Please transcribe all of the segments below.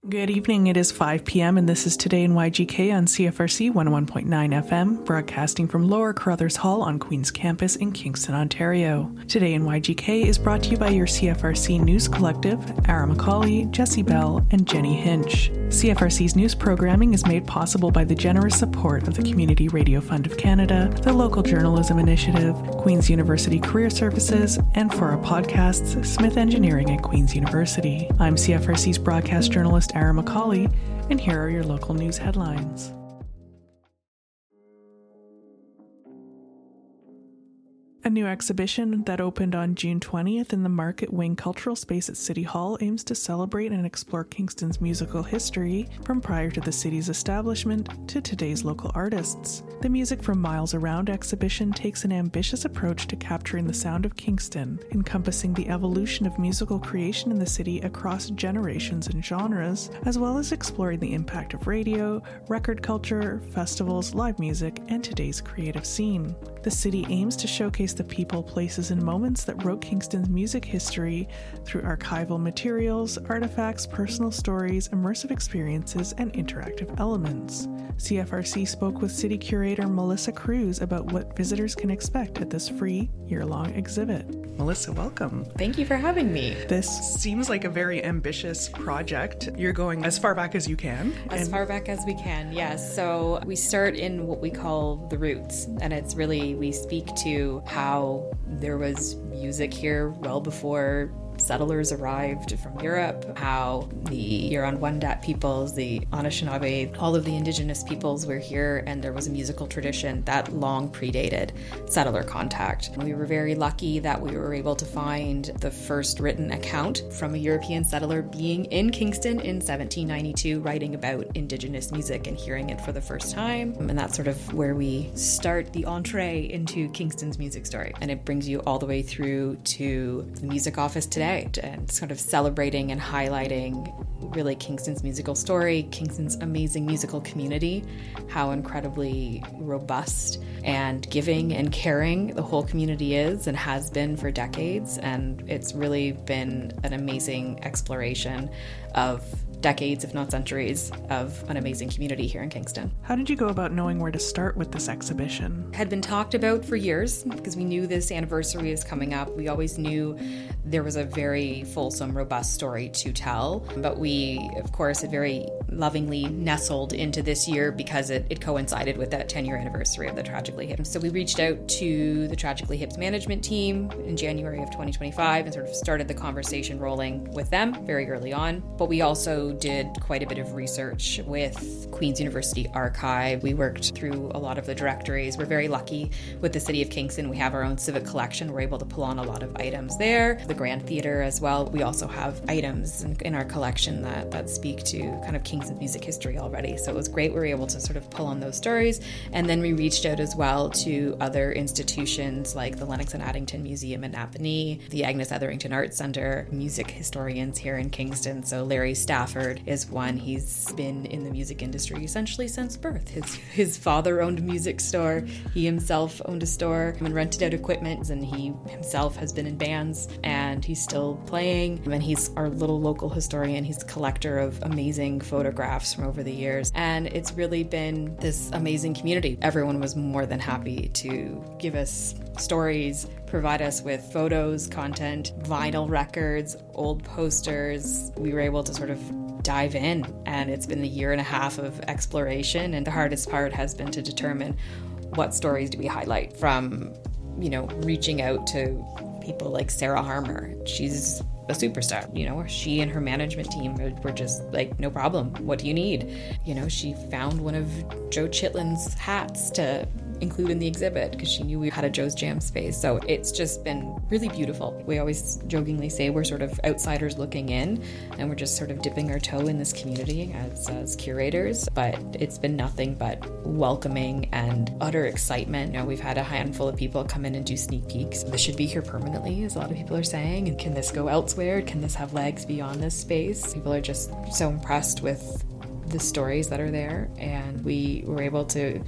Good evening. It is 5 p.m. and this is Today in YGK on CFRC 101.9 FM, broadcasting from Lower Carruthers Hall on Queen's Campus in Kingston, Ontario. Today in YGK is brought to you by your CFRC News Collective, Ara Macaulay, Jesse Bell, and Jenny Hinch. CFRC's news programming is made possible by the generous support of the Community Radio Fund of Canada, the Local Journalism Initiative, Queen's University Career Services, and for our podcasts, Smith Engineering at Queen's University. I'm CFRC's broadcast journalist Ara Macaulay, and here are your local news headlines. A new exhibition that opened on June 20th in the Market Wing Cultural Space at City Hall aims to celebrate and explore Kingston's musical history from prior to the city's establishment to today's local artists. The Music from Miles Around exhibition takes an ambitious approach to capturing the sound of Kingston, encompassing the evolution of musical creation in the city across generations and genres, as well as exploring the impact of radio, record culture, festivals, live music, and today's creative scene. The city aims to showcase the people, places, and moments that wrote Kingston's music history through archival materials, artifacts, personal stories, immersive experiences, and interactive elements. CFRC spoke with City Curator Melissa Cruz about what visitors can expect at this free year-long exhibit. Melissa, welcome. Thank you for having me. This seems like a very ambitious project. You're going as far back as you can. As far back as we can, yes. So we start in what we call the roots, and it's really, we speak to how there was music here well before settlers arrived from Europe, how the Huron-Wendat peoples, the Anishinaabe, all of the indigenous peoples were here, and there was a musical tradition that long predated settler contact. We were very lucky that we were able to find the first written account from a European settler being in Kingston in 1792, writing about indigenous music and hearing it for the first time. And that's sort of where we start the entree into Kingston's music story. And it brings you all the way through to the music office today, and sort of celebrating and highlighting really Kingston's musical story, Kingston's amazing musical community, how incredibly robust and giving and caring the whole community is and has been for decades. And it's really been an amazing exploration of decades, if not centuries, of an amazing community here in Kingston. How did you go about knowing where to start with this exhibition? Had been talked about for years because we knew this anniversary is coming up. We always knew there was a very fulsome, robust story to tell, but we, of course, had very lovingly nestled into this year because it coincided with that 10-year anniversary of the Tragically Hip. So we reached out to the Tragically Hip's management team in January of 2025 and sort of started the conversation rolling with them very early on. But we also did quite a bit of research with Queen's University Archive. We worked through a lot of the directories. We're very lucky with the City of Kingston. We have our own civic collection. We're able to pull on a lot of items there. The Grand Theatre as well. We also have items in our collection that speak to kind of Kingston's music history already. So it was great. We were able to sort of pull on those stories. And then we reached out as well to other institutions like the Lennox and Addington Museum in Napanee, the Agnes Etherington Arts Centre, music historians here in Kingston. So Larry Stafford is one. He's been in the music industry essentially since birth. His father owned a music store. He himself owned a store and rented out equipment, and he himself has been in bands and he's still playing. And he's our little local historian. He's a collector of amazing photographs from over the years. And it's really been this amazing community. Everyone was more than happy to give us stories, provide us with photos, content, vinyl records, old posters. We were able to sort of dive in, and it's been a year and a half of exploration, and the hardest part has been to determine what stories do we highlight, from reaching out to people like Sarah Harmer. She's a superstar, she and her management team were just like, no problem, what do you need? She found one of Joe Chitlin's hats to include in the exhibit because she knew we had a Joe's Jam space. So it's just been really beautiful. We always jokingly say we're sort of outsiders looking in, and we're just sort of dipping our toe in this community as curators, but it's been nothing but welcoming and utter excitement. We've had a handful of people come in and do sneak peeks. This should be here permanently, as a lot of people are saying, and can this go elsewhere? Can this have legs beyond this space? People are just so impressed with the stories that are there, and we were able to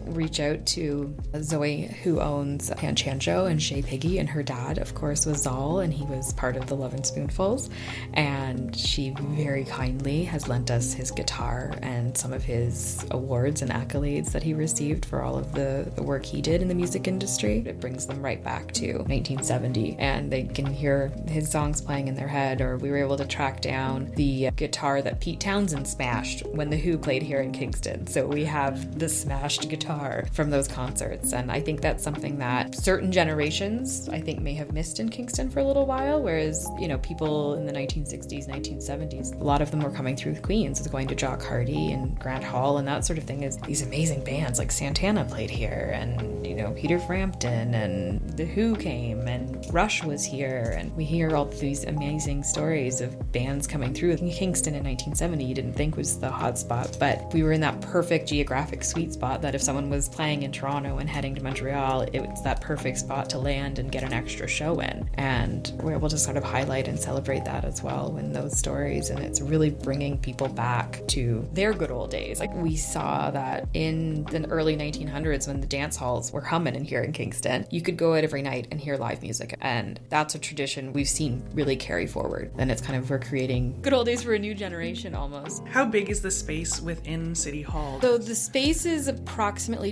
reach out to Zoe, who owns Pan Chancho, and Shay Piggy, and her dad, of course, was Zal, and he was part of the Lovin' Spoonfuls. And she very kindly has lent us his guitar and some of his awards and accolades that he received for all of the work he did in the music industry. It brings them right back to 1970, and they can hear his songs playing in their head. Or we were able to track down the guitar that Pete Townsend smashed when The Who played here in Kingston. So we have the smashed guitar from those concerts, and I think that's something that certain generations, I think, may have missed in Kingston for a little while, whereas, people in the 1960s, 1970s, a lot of them were coming through Queens, going to Jock Hardy and Grant Hall and that sort of thing. Is these amazing bands like Santana played here, and Peter Frampton, and The Who came, and Rush was here, and we hear all these amazing stories of bands coming through. Kingston in 1970 you didn't think was the hot spot, but we were in that perfect geographic sweet spot that if someone was playing in Toronto and heading to Montreal, it was that perfect spot to land and get an extra show in. And we're able to sort of highlight and celebrate that as well in those stories, and it's really bringing people back to their good old days. Like, we saw that in the early 1900s when the dance halls were humming in here in Kingston. You could go out every night and hear live music, and that's a tradition we've seen really carry forward. And it's kind of, we're creating good old days for a new generation almost. How big is the space within City Hall? So the space is approximately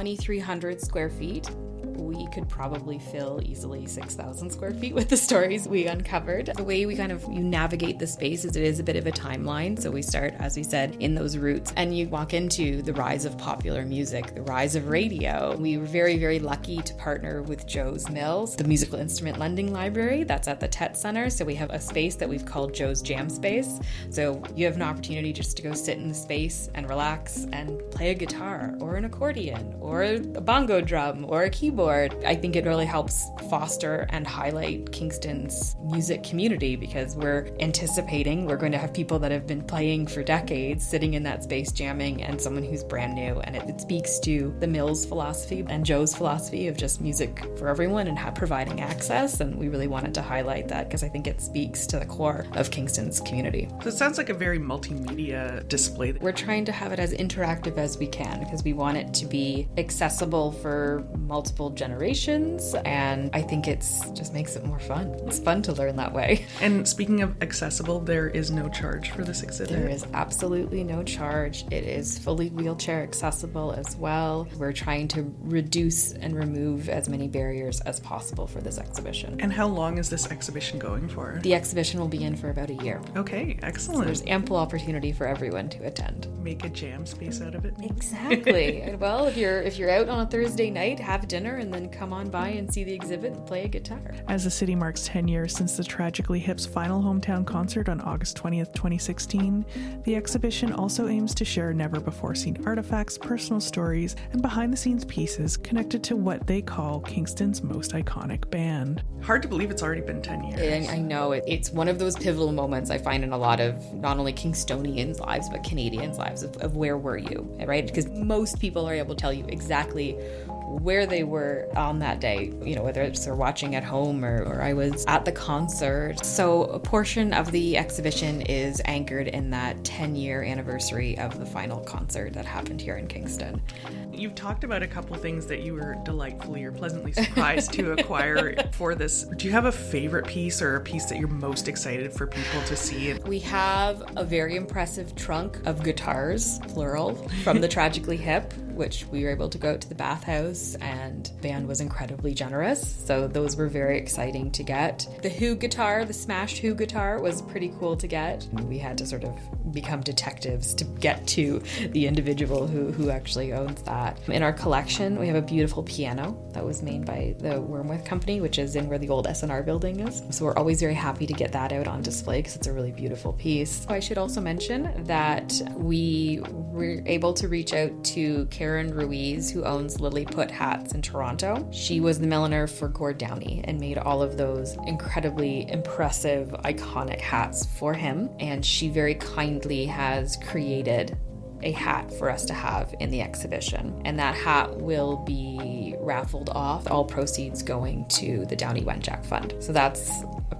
2,300 square feet. We could probably fill easily 6,000 square feet with the stories we uncovered. The way you navigate the space is it is a bit of a timeline. So we start, as we said, in those roots, and you walk into the rise of popular music, the rise of radio. We were very, very lucky to partner with Joe's Mills, the musical instrument lending library that's at the Tet Center. So we have a space that we've called Joe's Jam Space. So you have an opportunity just to go sit in the space and relax and play a guitar or an accordion or a bongo drum or a keyboard. I think it really helps foster and highlight Kingston's music community, because we're anticipating we're going to have people that have been playing for decades sitting in that space jamming, and someone who's brand new, and it speaks to the Mills philosophy and Joe's philosophy of just music for everyone and providing access. And we really wanted to highlight that because I think it speaks to the core of Kingston's community. So it sounds like a very multimedia display. We're trying to have it as interactive as we can because we want it to be accessible for multiple generations, and I think it's just makes it more fun. It's fun to learn that way. And speaking of accessible, there is no charge for this exhibit? There is absolutely no charge. It is fully wheelchair accessible as well. We're trying to reduce and remove as many barriers as possible for this exhibition. And how long is this exhibition going for? The exhibition will be in for about a year. Okay, excellent. So there's ample opportunity for everyone to attend. Make a jam space out of it. Maybe? Exactly. Well, if you're out on a Thursday night, have dinner and then come on by and see the exhibit and play a guitar. As the city marks 10 years since the Tragically Hip's final hometown concert on August 20th, 2016, the exhibition also aims to share never-before-seen artifacts, personal stories, and behind-the-scenes pieces connected to what they call Kingston's most iconic band. Hard to believe it's already been 10 years. I know. It's one of those pivotal moments I find in a lot of not only Kingstonians' lives, but Canadians' lives of where were you, right? Because most people are able to tell you exactly where they were on that day, whether it's they're watching at home or I was at the concert. So a portion of the exhibition is anchored in that 10-year anniversary of the final concert that happened here in Kingston. You've talked about a couple things that you were delightfully or pleasantly surprised to acquire for this. Do you have a favorite piece or a piece that you're most excited for people to see? We have a very impressive trunk of guitars, plural, from the Tragically Hip, which we were able to go out to the bathhouse, and the band was incredibly generous. So those were very exciting to get. The Who guitar, the smashed Who guitar, was pretty cool to get. We had to sort of become detectives to get to the individual who actually owns that. In our collection, we have a beautiful piano that was made by the Wormwith Company, which is in where the old SNR building is. So we're always very happy to get that out on display because it's a really beautiful piece. I should also mention that we were able to reach out to Karen Ruiz, who owns Lilliput Hats in Toronto. She was the milliner for Gord Downey and made all of those incredibly impressive, iconic hats for him. And she very kindly has created a hat for us to have in the exhibition. And that hat will be raffled off, all proceeds going to the Downey Wenjack Fund. So that's a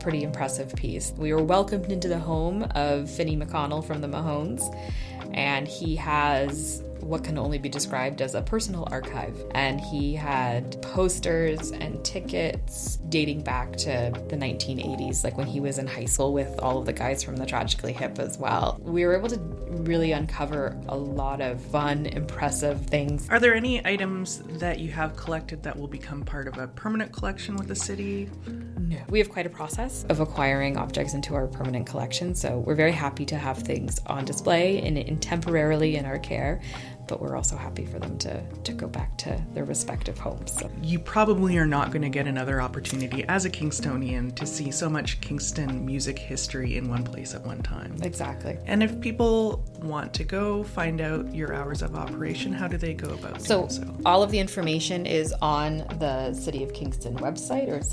pretty impressive piece. We were welcomed into the home of Finney McConnell from the Mahones, and he has what can only be described as a personal archive. And he had posters and tickets dating back to the 1980s, like when he was in high school with all of the guys from the Tragically Hip as well. We were able to really uncover a lot of fun, impressive things. Are there any items that you have collected that will become part of a permanent collection with the city? No. We have quite a process of acquiring objects into our permanent collection, so we're very happy to have things on display and temporarily in our care, but we're also happy for them to go back to their respective homes. So. You probably are not going to get another opportunity as a Kingstonian to see so much Kingston music history in one place at one time. Exactly. And if people want to go find out your hours of operation, how do they go about doing so? All of the information is on the City of Kingston website, or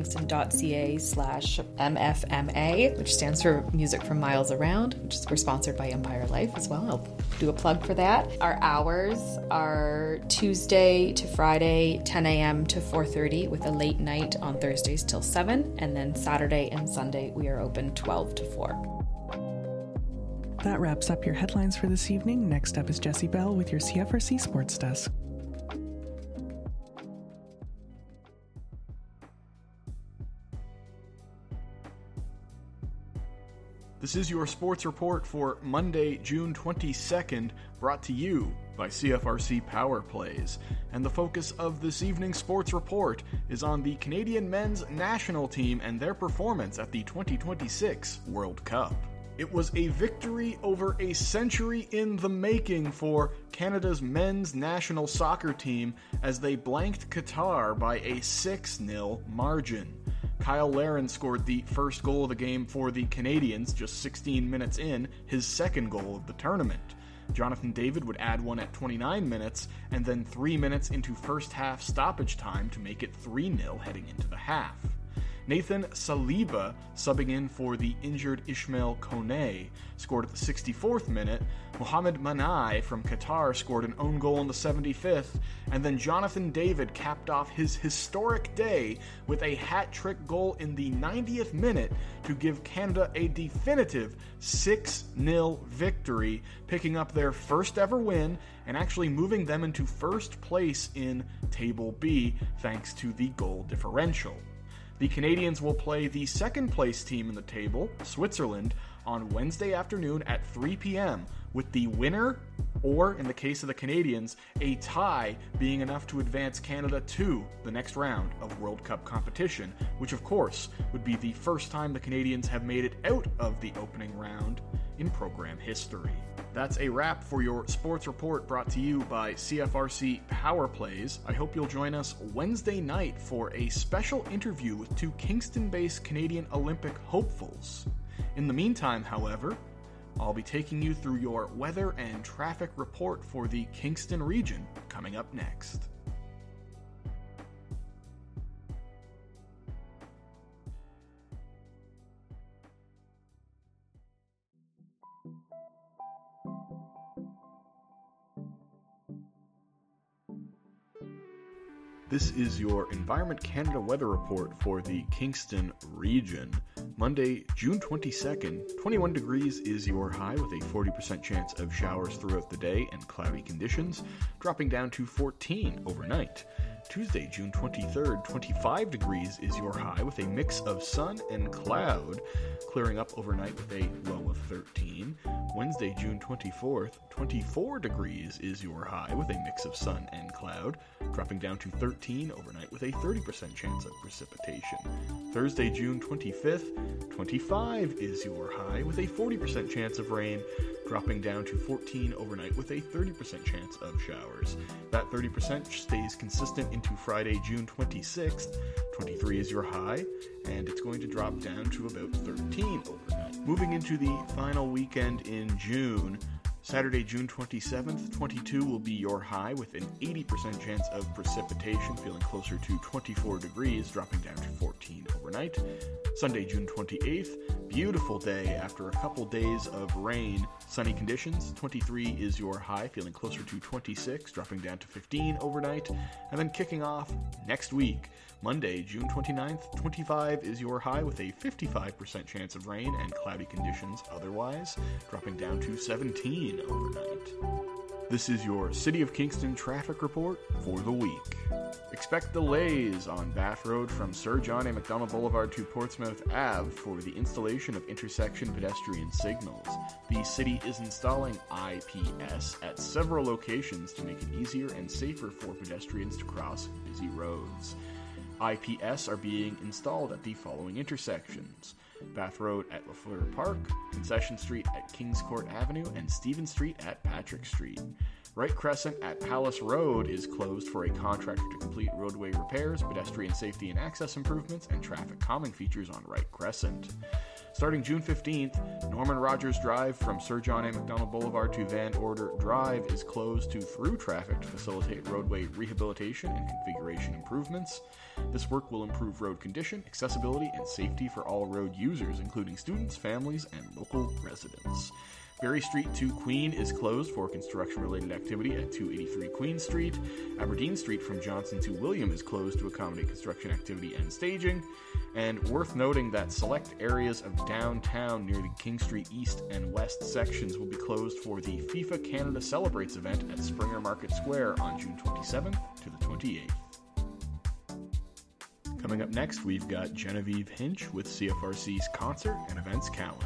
cityofkingston.ca/MFMA, which stands for Music from Miles Around, which is we're sponsored by Empire Life as well. I'll do a plug for that. Our hours are Tuesday to Friday, 10 a.m. to 4:30, with a late night on Thursdays till 7, and then Saturday and Sunday we are open 12 to 4. That wraps up your headlines for this evening. Next up is Jessie Bell with your CFRC Sports Desk. This is your sports report for Monday, June 22nd, brought to you by CFRC Power Plays. And the focus of this evening's sports report is on the Canadian men's national team and their performance at the 2026 World Cup. It was a victory over a century in the making for Canada's men's national soccer team as they blanked Qatar by a 6-0 margin. Kyle Larin scored the first goal of the game for the Canadians just 16 minutes in, his second goal of the tournament. Jonathan David would add one at 29 minutes, and then 3 minutes into first half stoppage time to make it 3-0 heading into the half. Nathan Saliba, subbing in for the injured Ismail Kone, scored at the 64th minute. Mohamed Manai from Qatar scored an own goal in the 75th, and then Jonathan David capped off his historic day with a hat-trick goal in the 90th minute to give Canada a definitive 6-0 victory, picking up their first ever win and actually moving them into first place in Table B thanks to the goal differential. The Canadians will play the second place team in the table, Switzerland, on Wednesday afternoon at 3 p.m., with the winner, or in the case of the Canadians, a tie being enough to advance Canada to the next round of World Cup competition, which of course would be the first time the Canadians have made it out of the opening round in program history. That's a wrap for your sports report brought to you by CFRC Power Plays. I hope you'll join us Wednesday night for a special interview with two Kingston-based Canadian Olympic hopefuls. In the meantime, however, I'll be taking you through your weather and traffic report for the Kingston region coming up next. This is your Environment Canada weather report for the Kingston region. Monday, June 22nd, 21 degrees is your high with a 40% chance of showers throughout the day and cloudy conditions, dropping down to 14 overnight. Tuesday, June 23rd, 25 degrees is your high with a mix of sun and cloud, clearing up overnight with a low of 13. Wednesday, June 24th, 24 degrees is your high with a mix of sun and cloud, dropping down to 13 overnight with a 30% chance of precipitation. Thursday, June 25th, 25 is your high with a 40% chance of rain, dropping down to 14 overnight with a 30% chance of showers. That 30% stays consistent into Friday, June 26th. 23 is your high, and it's going to drop down to about 13 overnight. Moving into the final weekend in June, Saturday, June 27th, 22 will be your high with an 80% chance of precipitation, feeling closer to 24 degrees, dropping down to 14 overnight. Sunday, June 28th, beautiful day after a couple days of rain, sunny conditions. 23 is your high, feeling closer to 26, dropping down to 15 overnight. And then kicking off next week, Monday, June 29th, 25 is your high with a 55% chance of rain and cloudy conditions otherwise, dropping down to 17 overnight. This is your City of Kingston traffic report for the week. Expect delays on Bath Road from Sir John A. Macdonald Boulevard to Portsmouth Ave for the installation of intersection pedestrian signals. The city is installing IPS at several locations to make it easier and safer for pedestrians to cross busy roads. IPS are being installed at the following intersections: Bath Road at Lafleur Park, Concession Street at Kings Court Avenue, and Stephen Street at Patrick Street. Wright Crescent at Palace Road is closed for a contractor to complete roadway repairs, pedestrian safety and access improvements, and traffic calming features on Wright Crescent. Starting June 15th, Norman Rogers Drive from Sir John A. Macdonald Boulevard to Van Order Drive is closed to through traffic to facilitate roadway rehabilitation and configuration improvements. This work will improve road condition, accessibility, and safety for all road users, including students, families, and local residents. Berry Street to Queen is closed for construction-related activity at 283 Queen Street. Aberdeen Street from Johnson to William is closed to accommodate construction activity and staging. And worth noting that select areas of downtown near the King Street East and West sections will be closed for the FIFA Canada Celebrates event at Springer Market Square on June 27th to the 28th. Coming up next, we've got Genevieve Hinch with CFRC's concert and events calendar.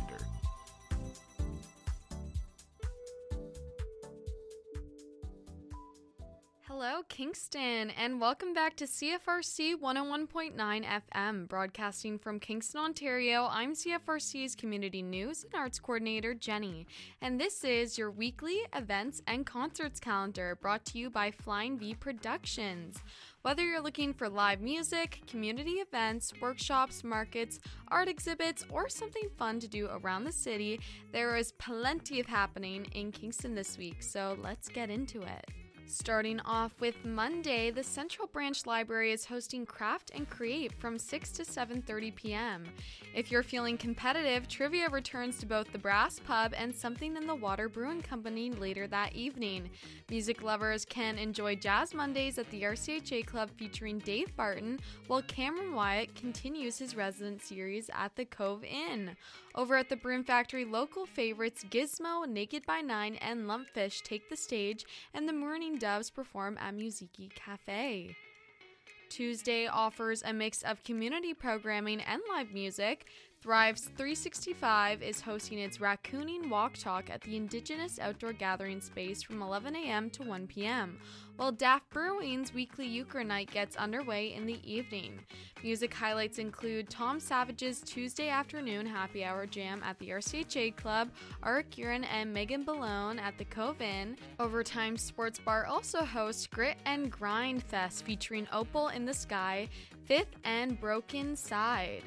Hello, Kingston, and welcome back to CFRC 101.9 FM, broadcasting from Kingston, Ontario. I'm CFRC's Community News and Arts Coordinator, Jenny, and this is your weekly events and concerts calendar brought to you by Flying V Productions. Whether you're looking for live music, community events, workshops, markets, art exhibits, or something fun to do around the city, there is plenty of happening in Kingston this week, so let's get into it. Starting off with Monday, the Central Branch Library is hosting Craft and Create from 6 to 7:30 p.m. If you're feeling competitive, trivia returns to both the Brass Pub and Something in the Water Brewing Company later that evening. Music lovers can enjoy Jazz Mondays at the RCHA Club featuring Dave Barton, while Cameron Wyatt continues his resident series at the Cove Inn. Over at the Broom Factory, local favorites Gizmo, Naked by Nine, and Lumpfish take the stage, and the Mourning Doves perform at Musiki Cafe. Tuesday offers a mix of community programming and live music. Thrive's 365 is hosting its Raccooning Walk Talk at the Indigenous Outdoor Gathering Space from 11 a.m. to 1 p.m., while Daft Brewing's weekly Euchre Night gets underway in the evening. Music highlights include Tom Savage's Tuesday afternoon happy hour jam at the RCHA Club, Art Gurin and Megan Ballone at the Cove Inn. Overtime Sports Bar also hosts Grit and Grind Fest featuring Opal in the Sky, Fifth and Broken Side.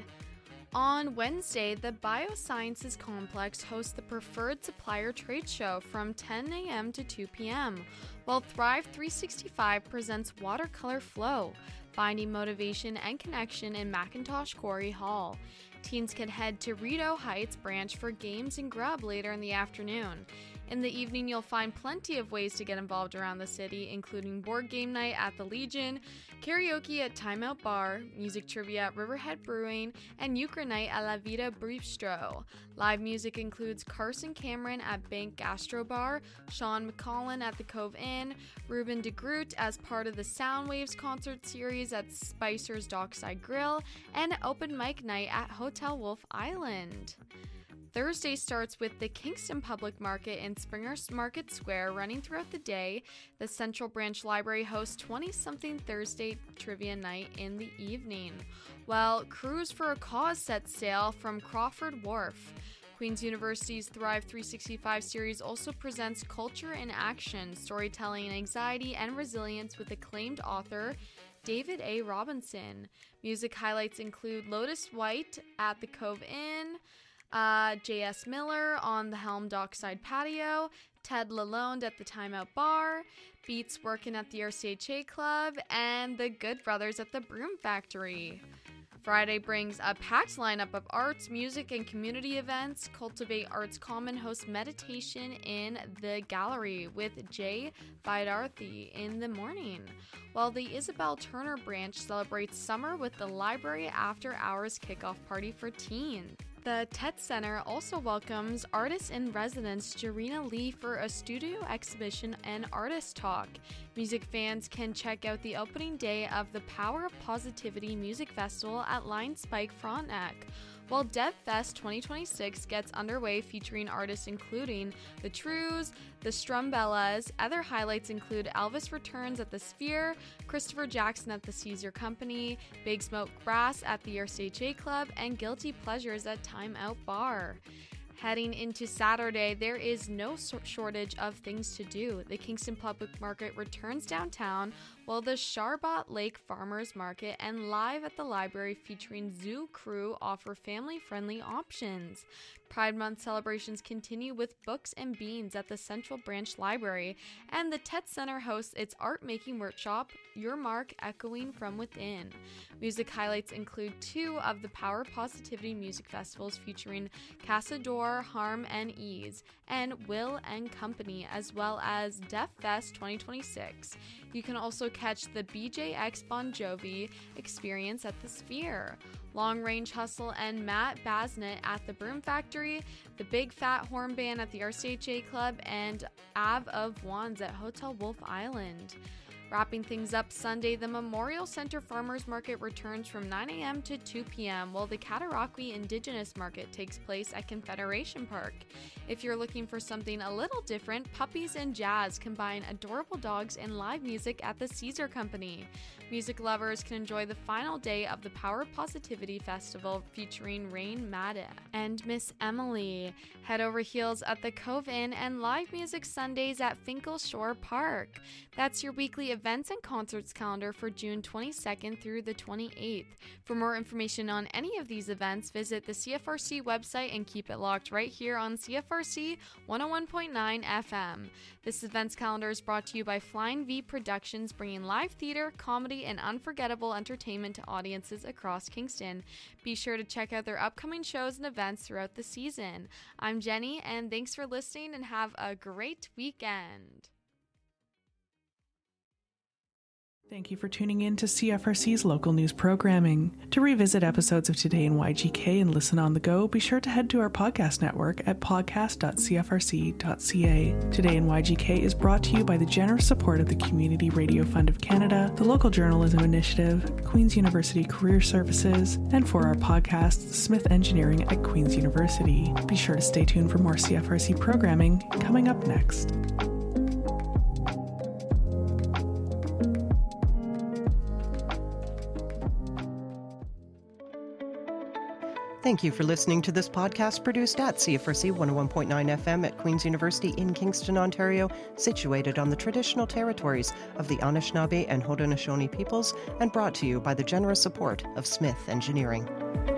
On Wednesday, the Biosciences Complex hosts the Preferred Supplier Trade Show from 10 a.m. to 2 p.m., while Thrive 365 presents Watercolor Flow, finding motivation and connection in Macintosh Quarry Hall. Teens can head to Rideau Heights branch for games and grub later in the afternoon. In the evening, you'll find plenty of ways to get involved around the city, including board game night at the Legion, karaoke at Timeout Bar, music trivia at Riverhead Brewing, and Euchre night at La Vida Bistro. Live music includes Carson Cameron at Bank Gastro Bar, Sean McCollin at the Cove Inn, Ruben de Groot as part of the Soundwaves concert series at Spicer's Dockside Grill, and open mic night at Hotel Wolf Island. Thursday starts with the Kingston Public Market in Springer Market Square running throughout the day. The Central Branch Library hosts 20-something Thursday trivia night in the evening, while Cruise for a Cause sets sail from Crawford Wharf. Queen's University's Thrive 365 series also presents Culture in Action, Storytelling, Anxiety, and Resilience with acclaimed author David A. Robinson. Music highlights include Lotus White at the Cove Inn, J.S. Miller on the Helm Dockside patio, Ted Lalonde at the Timeout Bar, Beats working at the RCHA Club, and the Good Brothers at the Broom Factory. Friday brings a packed lineup of arts, music, and community events. Cultivate Arts Common hosts meditation in the gallery with Jay Vidarthi in the morning, while the Isabel Turner branch celebrates summer with the library after-hours kickoff party for teens. The TED Center also welcomes artist-in-residence Jarena Lee for a studio exhibition and artist talk. Music fans can check out the opening day of the Power of Positivity Music Festival at Lion Spike Frontenac, while DevFest 2026 gets underway featuring artists including The Trues, The Strumbellas. Other highlights include Elvis Returns at the Sphere, Christopher Jackson at the Caesar Company, Big Smoke Brass at the RCHA Club, and Guilty Pleasures at Time Out Bar. Heading into Saturday, there is no shortage of things to do. The Kingston Public Market returns downtown, while the Sharbot Lake Farmers Market and Live at the Library featuring Zoo Crew offer family-friendly options. Pride Month celebrations continue with Books and Beans at the Central Branch Library, and the TED Center hosts its art-making workshop, Your Mark Echoing from Within. Music highlights include 2 of the Power Positivity Music Festivals featuring Casador, Harm and Ease, and Will and Company, as well as Deaf Fest 2026. You can also catch the BJX Bon Jovi experience at the Sphere, Long Range Hustle and Matt Basnett at the Broom Factory, the Big Fat Horn Band at the RCHA Club, and Ave of Wands at Hotel Wolf Island. Wrapping things up Sunday, the Memorial Center Farmers Market returns from 9 a.m. to 2 p.m., while the Cataraqui Indigenous Market takes place at Confederation Park. If you're looking for something a little different, Puppies and Jazz combine adorable dogs and live music at the Caesar Company. Music lovers can enjoy the final day of the Power Positivity Festival featuring Rain Madda and Miss Emily. Head over heels at the Cove Inn and live music Sundays at Finkel Shore Park. That's your weekly events and concerts calendar for June 22nd through the 28th. For more information on any of these events, visit the CFRC website and keep it locked right here on CFRC 101.9 FM. This events calendar is brought to you by Flying V Productions, bringing live theater, comedy, and unforgettable entertainment to audiences across Kingston. Be sure to check out their upcoming shows and events throughout the season. I'm Jenny, and thanks for listening and have a great weekend. Thank you for tuning in to CFRC's local news programming. To revisit episodes of Today in YGK and listen on the go, be sure to head to our podcast network at podcast.cfrc.ca. Today in YGK is brought to you by the generous support of the Community Radio Fund of Canada, the Local Journalism Initiative, Queen's University Career Services, and for our podcast, Smith Engineering at Queen's University. Be sure to stay tuned for more CFRC programming coming up next. Thank you for listening to this podcast produced at CFRC 101.9 FM at Queen's University in Kingston, Ontario, situated on the traditional territories of the Anishinaabe and Haudenosaunee peoples, and brought to you by the generous support of Smith Engineering.